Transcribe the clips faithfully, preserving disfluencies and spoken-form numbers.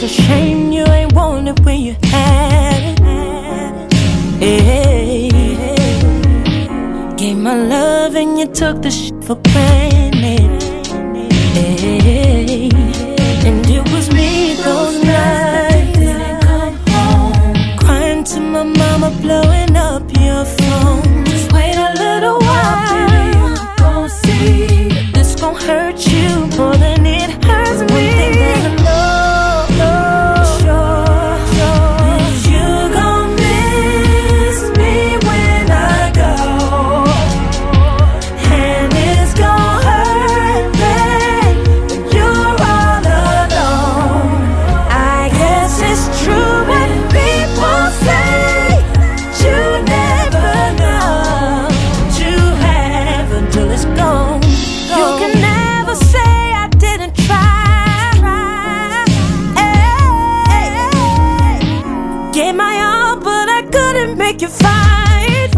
a shame you ain't want it when you had it. Hey, hey. Gave my love and you took the shit for granted. Hey, and it was me those nights. Didn't come home, crying to my mama, blowing up your phone. Just wait a little while, baby, you gon' see that this gon' hurt you more than it hurts me. One thing that I know, know sure, sure, is you gon' miss me when I go, and it's gon' hurt me when you're all alone. I guess it's true when people say you never know what you have until it's gone. You can never say I didn't try. Hey, gave my all, but I couldn't make you fight.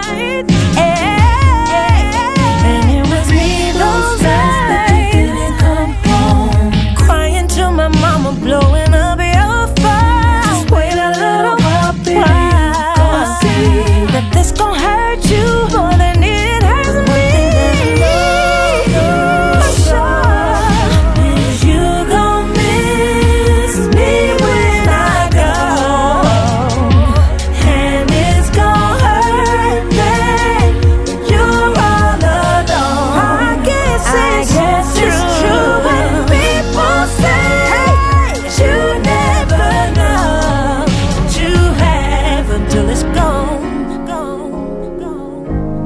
Hey, and it was me those nights that didn't come home, crying to my mama, blowing up your phone. Just wait a little while, baby, gonna see that this gon' hurt you more than it hurts me. You gon' miss me when I go, and it's gon' hurt me when you're all alone. I guess it's true when people say you never know what you have until it's gone, gone, gone.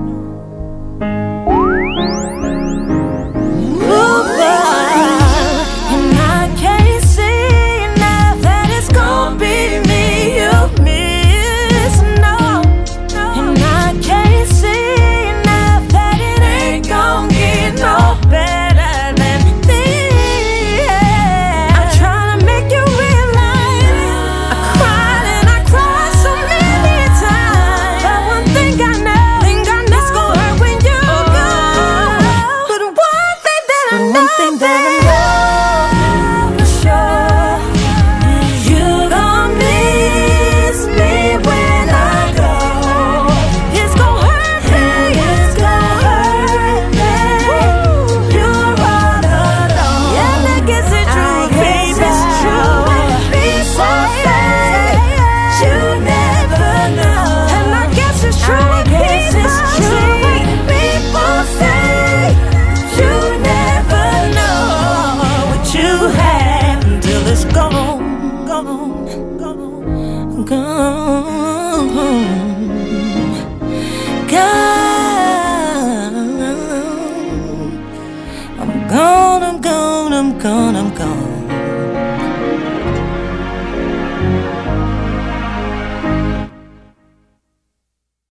Ooh, boy, and I can't see now that it's gon' be me you miss, no. And I can't see now that it ain't gon' get no better than this. I'm trying to make you realize I cried and I cried so many times, but one thing I know, it's gon' hurt when you go. But one thing that I know, for sure, you gon' miss me when I go. It's gon' hurt me, it's gon' hurt me. You're all alone. Yeah, I guess it's true, baby. It's true when people say you never know. And I guess it's true when people say you never know what you have until it's gone, gone, gone, gone, gone. I'm gone, I'm gone, I'm gone, I'm gone.